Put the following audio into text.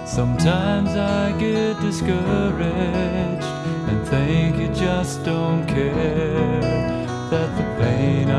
Sometimes I get discouraged and think you just don't care, that the pain